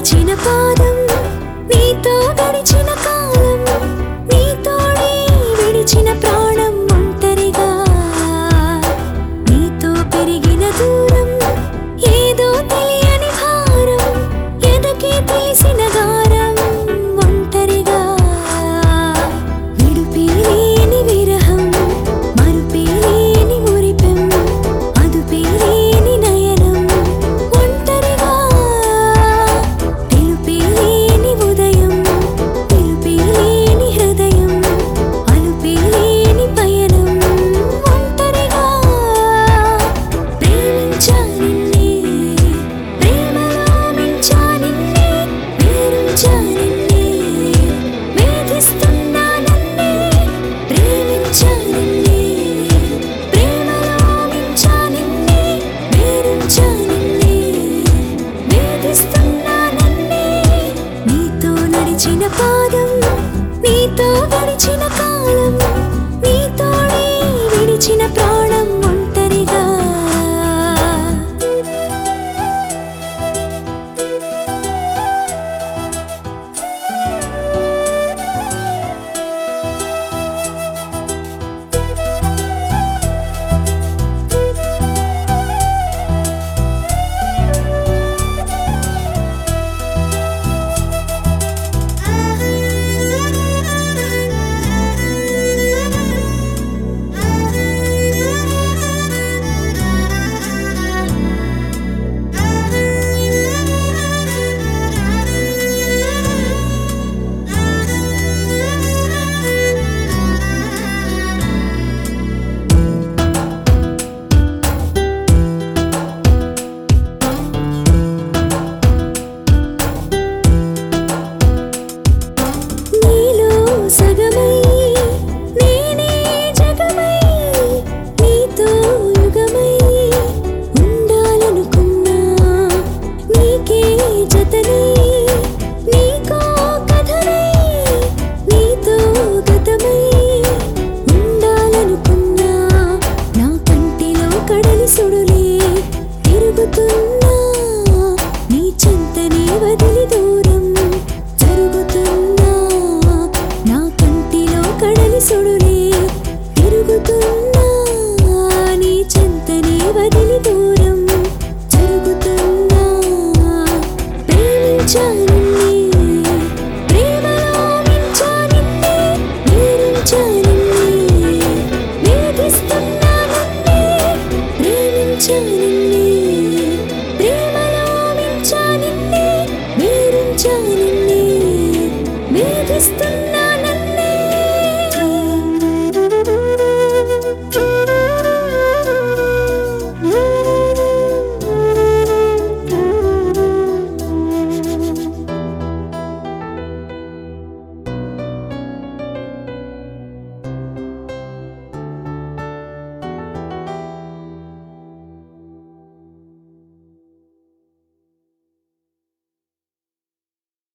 నడిచిన పాదం నీతో గడిచిన కాలం నీతోనే విడిచిన ప్రాణం ఒంటరిగా నీతో పెరిగిన దూరం ఏదో తెలియని భారం ఎదకే తెలిసిన గారం ఒంటరిగా విడుపే లేని విరహం మరుపే లేని మురిపెం అదుపే లేని నయనం ఒంటరిగా తెలుపే లేని ఉదయం పిలుపే లేని హృదయం అలుపే లేని పయనం ఒంటరిగా ప్రేమించా నిన్నే ప్రేమలో మించా నిన్నే వేరుంచా నిన్నే వేధిస్తున్నా నన్నే ప్రేమించా నిన్నే ప్రేమలో మించా నిన్నే వేరుంచా నిన్నే వేధిస్తున్నా నన్నే నీతో నడిచిన పాదం నీతో గడిచిన కాలం నీతోనే విడిచిన ప్రాణం ఒంటరిగా నీలో సగమై నేనే జగమై నీతో యుగమై ఉండాలనుకున్నా నీకే జతనై నీకో కథనై నీతో గతమై ఉండాలనుకున్నా నా కంటిలో కడలి సుడులే తిరుగుతున్నా నీ చెంతనే వదిలి దూరం జరుగుతున్నా నా కంటిలో కడలి సుడులే తిరుగుతున్నా నీ చెంతనే వదిలి దూరం జరుగుతున్నా ప్రేమించా నిన్నే ప్రేమలో మించా నిన్నే వేరుంచా నిన్నే వేధిస్తున్నా నన్నే ప్రేమించా